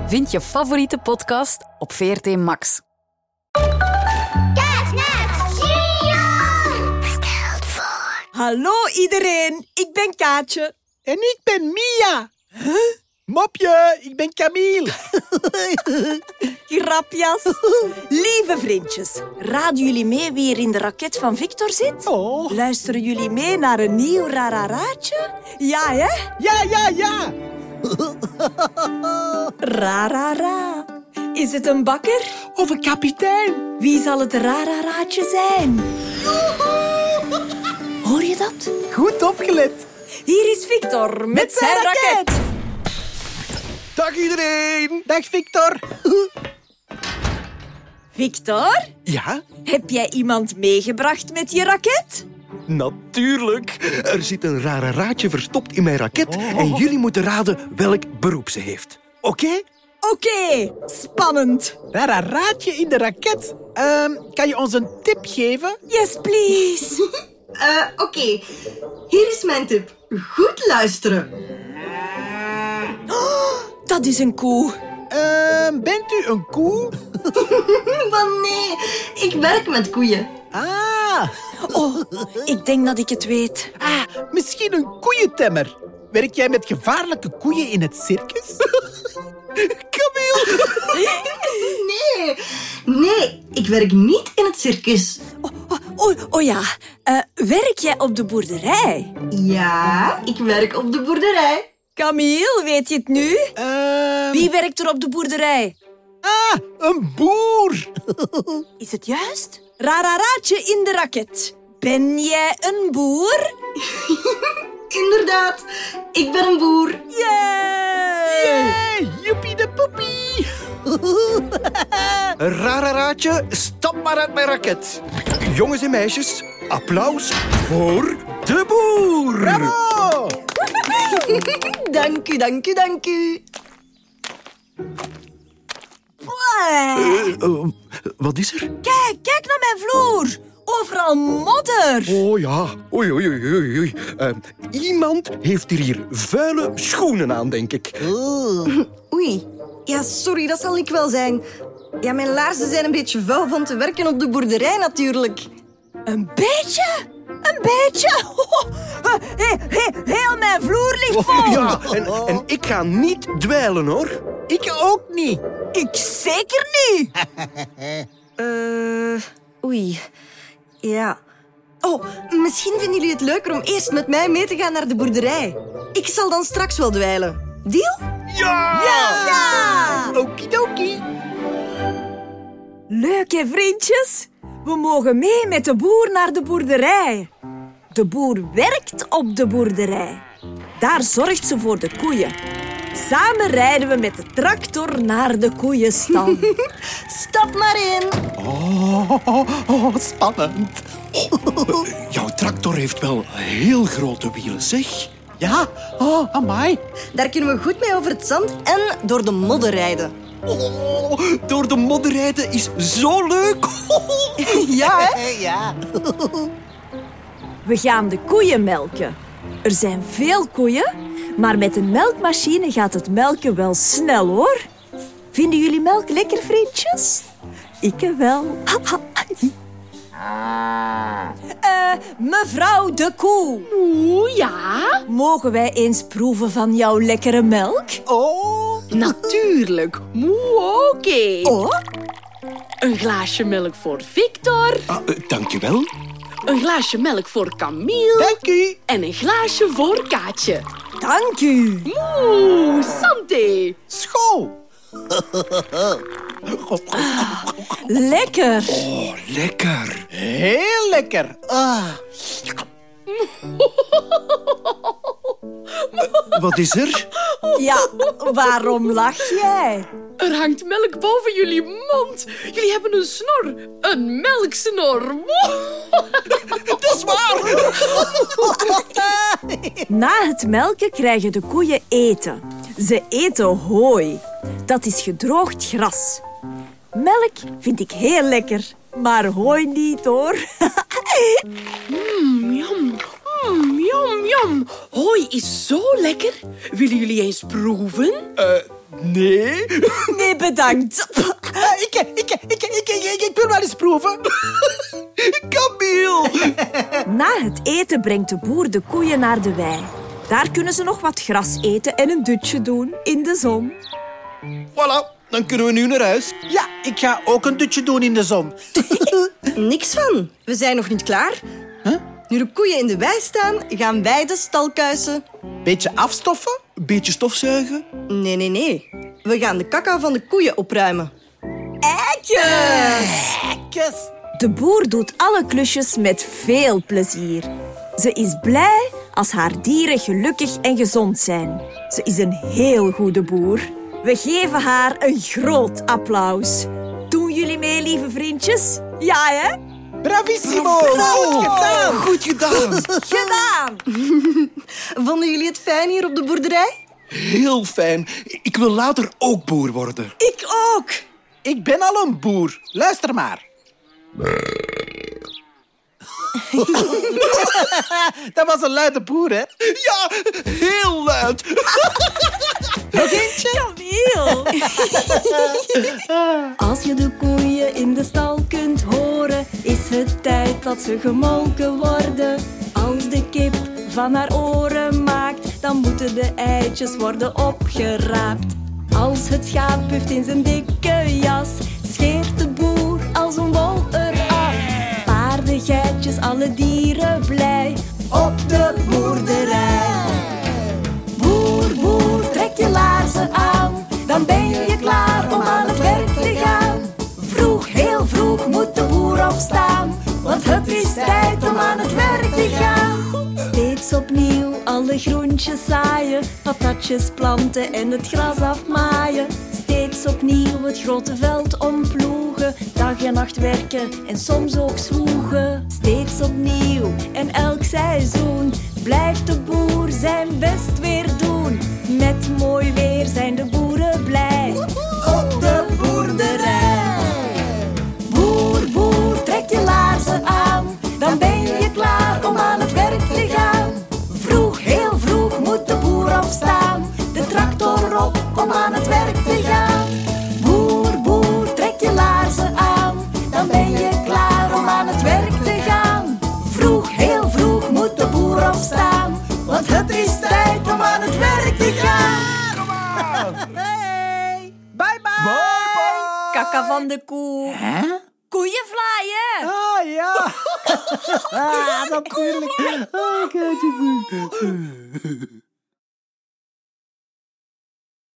Vind je favoriete podcast op VRT Max. Stelt voor. Hallo iedereen, ik ben Kaatje. En ik ben Mia. Huh? Mopje, ik ben Camille. Grapjas. Lieve vriendjes, raden jullie mee wie er in de raket van Victor zit? Oh. Luisteren jullie mee naar een nieuw rararaatje? Ja, hè? Ja. Rarara. Is het een bakker? Of een kapitein. Wie zal het rararaatje zijn? Hoor je dat? Goed opgelet. Hier is Victor met zijn raket. Dag iedereen. Dag Victor. Victor, Ja? heb jij iemand meegebracht met je raket? Natuurlijk. Er zit een rare raadje verstopt in mijn raket en jullie moeten raden welk beroep ze heeft. Oké? Oké, spannend. Rararaatje in de raket. Kan je ons een tip geven? Yes, please. Oké. Hier is mijn tip. Goed luisteren. Dat is een koe. Bent u een koe? Maar nee, ik werk met koeien. Ah, Oh, ik denk dat ik het weet. misschien een koeientemmer. Werk jij met gevaarlijke koeien in het circus? Camille! Nee, ik werk niet in het circus. Oh ja, werk jij op de boerderij? Ja, ik werk op de boerderij. Camille, weet je het nu? Wie werkt er op de boerderij? Een boer! Is het juist? Rararaatje in de raket. Ben jij een boer? Inderdaad, ik ben een boer. Yay! Hey, joepie de poepie! Rare raadje, stap maar uit mijn raket. Jongens en meisjes, applaus voor de boer. Bravo! Dank u. Wat is er? Kijk naar mijn vloer. Overal modder. Oh ja, oei. Iemand heeft hier vuile schoenen aan, denk ik. Oei. Ja, sorry, dat zal ik wel zijn. Ja, mijn laarzen zijn een beetje vuil van te werken op de boerderij natuurlijk. Een beetje? Een beetje? Heel mijn vloer ligt vol. Ja, en ik ga niet dweilen, hoor. Ik ook niet. Ik zeker niet. Oei. Ja. Oh, misschien vinden jullie het leuker om eerst met mij mee te gaan naar de boerderij. Ik zal dan straks wel dweilen. Deal? Ja! Okidoki. Leuk hè, vriendjes? We mogen mee met de boer naar de boerderij. De boer werkt op de boerderij. Daar zorgt ze voor de koeien. Samen rijden we met de tractor naar de koeienstal. Stap maar in. Oh, spannend. Jouw tractor heeft wel heel grote wielen, zeg. Ja, oh, amai. Daar kunnen we goed mee over het zand en door de modder rijden. Oh, door de modder rijden is zo leuk. Ja, hè? Ja. We gaan de koeien melken. Er zijn veel koeien, maar met een melkmachine gaat het melken wel snel, hoor. Vinden jullie melk lekker, vriendjes? Ik wel. Mevrouw de koe. Oeh, ja? Mogen wij eens proeven van jouw lekkere melk? Oh. Natuurlijk. Oké. Oh? Een glaasje melk voor Victor. Dankjewel. Een glaasje melk voor Camille. Dank u. En een glaasje voor Kaatje. Dank u. Oeh, santé. School. Lekker. Oh, lekker. Heel lekker. Wat is er? Ja, waarom lach jij? Er hangt melk boven jullie mond. Jullie hebben een snor. Een melksnor. Dat is waar. Na het melken krijgen de koeien eten. Ze eten hooi. Dat is gedroogd gras. Melk vind ik heel lekker, maar hooi niet, hoor. Jam. Jam. Hooi is zo lekker. Willen jullie eens proeven? Nee. Nee, bedankt. Ik wil wel eens proeven. Camille. Na het eten brengt de boer de koeien naar de wei. Daar kunnen ze nog wat gras eten en een dutje doen in de zon. Voilà, dan kunnen we nu naar huis. Ja, ik ga ook een dutje doen in de zon. Niks van. We zijn nog niet klaar. Nu de koeien in de wei staan, gaan wij de stal kuisen. Beetje afstoffen? Beetje stofzuigen. Nee. We gaan de kaka van de koeien opruimen. Ekjes. De boer doet alle klusjes met veel plezier. Ze is blij als haar dieren gelukkig en gezond zijn. Ze is een heel goede boer. We geven haar een groot applaus. Doen jullie mee, lieve vriendjes? Ja, hè? Bravissimo. Goed gedaan. Goed gedaan. Gedaan! Vonden jullie het fijn hier op de boerderij? Heel fijn. Ik wil later ook boer worden. Ik ook! Ik ben al een boer. Luister maar. Dat was een luide boer, hè? Ja, heel luid. Nog eentje? Camille! Als je de koeien in de stal kunt horen, is het tijd dat ze gemolken worden. Als de kip van haar oren maakt, dan moeten de eitjes worden opgeraapt. Als het schaap puft in zijn dikke jas, scheert de boer als een wol eraf. Paarden, geitjes, alle dieren blij op de boerderij. Boer, boer, trek je laarzen aan, dan ben je klaar om aan het werk te gaan. Vroeg, heel vroeg moet de boer opstaan, want het is tijd om aan het werk te gaan. Steeds opnieuw alle groentjes zaaien, patatjes planten en het gras afmaaien. Steeds opnieuw het grote veld omploegen, dag en nacht werken en soms ook zwoegen. Steeds opnieuw en elk seizoen blijft de boer zijn best weer doen. Met mooi weer zijn de boeren blij op de boerderij. Boer, boer, trek je laarzen aan, dan ben je klaar om aan het werk te gaan. Vroeg, heel vroeg moet de boer opstaan, de tractor op om aan het werk te gaan. Boer, boer, trek je laarzen aan, dan ben je klaar om aan het werk te gaan. Vroeg, heel vroeg moet de boer opstaan, want het is tijd om aan het werk te gaan. Hey. Bye bye. Kaka van de koe. Hè? Koeienvlaaien! Ah, ja. Natuurlijk. Ah, kijk eens.